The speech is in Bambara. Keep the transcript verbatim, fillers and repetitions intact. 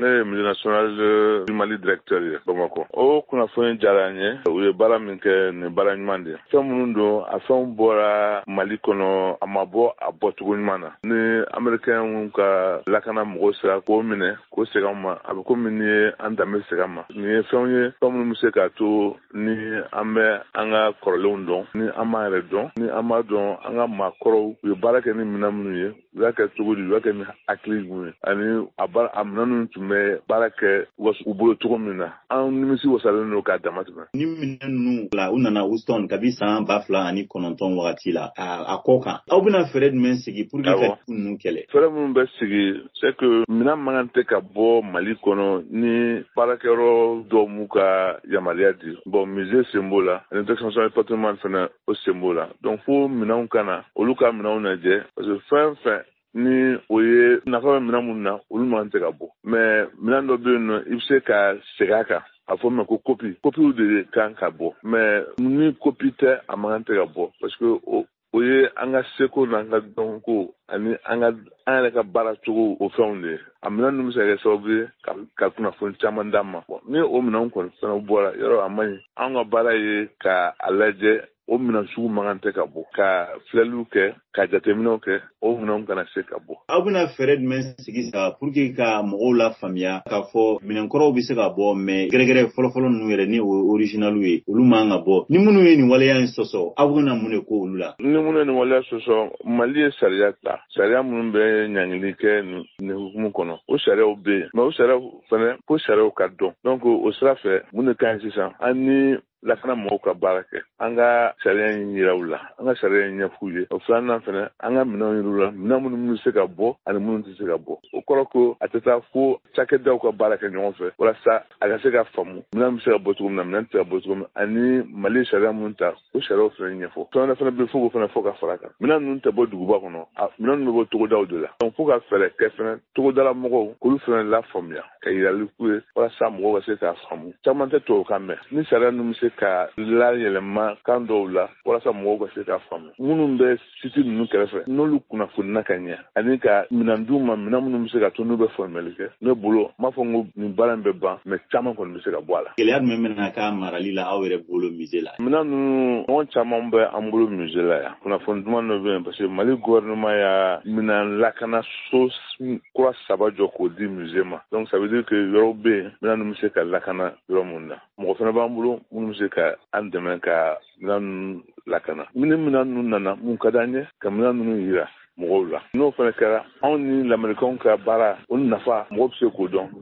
ne ye musée national du Mali directeur ye Bamako. O kunnafoni diyara n ye. U ye baara min kɛ nin baara ɲuman de ye. Fɛn minnu don a fɛnw bɔra Mali kɔnɔ a ma bɔ a bɔcogo ɲuman na. Ni Américain ka lakana mɔgɔw sera k'o minɛ k'o segin an ma a bɛ komi ni ye an danbe segin an ma. Nin ye fɛnw ye fɛn minnu bɛ se k'a to ni an bɛ an ka kɔrɔlenw dɔn ni an b'an yɛrɛ dɔn ni an b'a dɔn an ka maakɔrɔw u ye baara kɛ ni minɛn minnu ye u y'a kɛ cogo di u y'a kɛ ni hakili minnu ye ani a baara a minɛn ninnu tun bɛ baara kɛ u bolo cogo min na an nimisi wasalen don k'a dama tɛmɛ. Ni minɛn ninnu la u nana Houston kabi san ba fila ani kɔnɔntɔn wagati la a kɔ kan aw bɛna fɛɛrɛ jumɛn sigi pour que ka ninnu kɛlɛ. Fɛɛrɛ minnu bɛ sigi c'est que minɛn man kan tɛ ka bɔ Mali kɔnɔ ni baarakɛyɔrɔ dɔw m'u ka yamaruya di. Bon musée sen b'o la ani extension patrimoine fana o sen b'o la donc fo minɛnw ka na olu ka minɛnw lajɛ parce que fɛn fɛn ni o ye nafa bɛ minɛn minnu na olu man tɛ ka bɔ mais minɛn dɔ bɛ yen nɔ i bɛ se ka segin a kan a fɔ ma ko copie copie de kan ka bɔ mais ni copie tɛ a man tɛ ka bɔ parce que o o ye an ka seko n'an ka dɔnko ani an ka an yɛrɛ ka baara cogo o fɛnw de ye a minɛn ninnu bɛ se ka kɛ sababu ye ka ka kunnafoni caman d'an ma ni o minɛnw kɔni fana bɔra yɔrɔ a man ɲi an ka baara ye ka a lajɛ o minɛn sugu man kan tɛ ka bɔ ka filɛliw kɛ ka jateminɛw kɛ o minɛnw kana se ka bɔ. Aw bɛna fɛɛrɛ jumɛn sigi sa pour que ka mɔgɔw la faamuya k'a fɔ minɛnkɔrɔw bɛ se ka bɔ mais gɛrɛgɛrɛ fɔlɔfɔlɔ ninnu yɛrɛ ni o ye original ye olu man ka bɔ ni minnu ye nin waleya in sɔsɔ aw bɛna mun de ko olu la. Ni minnu ye nin waleya sɔsɔ Mali ye sariya ta sariya minnu bɛ ɲaŋili kɛ nin hukumu kɔnɔ o sariyaw bɛ yen mais o sariyaw fana ko sariyaw ka dɔn donc o sira fɛ mun de ka ɲi sisan an ni lakana mɔgɔw ka baara kɛ an ka sariya in yira u la an ka sariya in ɲɛf'u ye o filanan fana an ka minɛnw yira u la minɛn minnu bɛ se ka bɔ ani minnu tɛ se ka bɔ o kɔrɔ ko a tɛ taa fo cakɛdaw ka baara kɛ ɲɔgɔn fɛ walasa a ka se ka faamu minɛn bɛ se ka bɔ cogo min na minɛn tɛ se ka bɔ cogo min na ani Mali sariya minnu ta o sariyaw fana ɲɛfɔ fɛn fana bɛ fo k'o fana fɔ ka fara kan minɛn ninnu tɛ bɔ duguba kɔnɔ minɛn ninnu bɛ bɔ togodaw de la donc fo ka fɛɛrɛ kɛ fana togodala mɔgɔw k'olu fana lafaamuya ka yirali k'u ye walasa mɔgɔw ka se k'a faamu caman tɛ tubabukan mɛn ni sariya ninnu bɛ se ka la yɛlɛma kan dɔw la walasa mɔgɔw ka se k'a faamu minnu bɛ site ninnu kɛrɛfɛ n'olu kunnafonina ka ɲɛ ani ka minɛn d'u ma minɛn minnu bɛ se ka to n'u bɛ faamuyali kɛ ne bolo m'a fɔ n ko nin baara in bɛ ban mais caman kɔni bɛ se ka bɔ a la. Gɛlɛya jumɛn bɛna k'a marali la aw yɛrɛ bolo musée la. Minɛn ninnu ɲɔgɔn caman bɛ an bolo musée la yan kunnafoni duman dɔ bɛ yen parce que Mali gouvernement y'a minɛn lakanaso kura saba jɔ k'o di musée ma donc ça veut dire que yɔrɔw bɛ yen minɛn ninnu bɛ se ka lakana yɔrɔ minnu na mɔgɔ fana b'an bolo minnu bɛ se ka an dɛmɛ ka minɛn ninnu lakana ni minɛn ninnu nana mun ka d'an ye ka minɛn ninnu yira mɔgɔw la n'o fana kɛra anw ni lamɛnnikɛnw ka baara o nafa mɔgɔw bɛ se k'o dɔn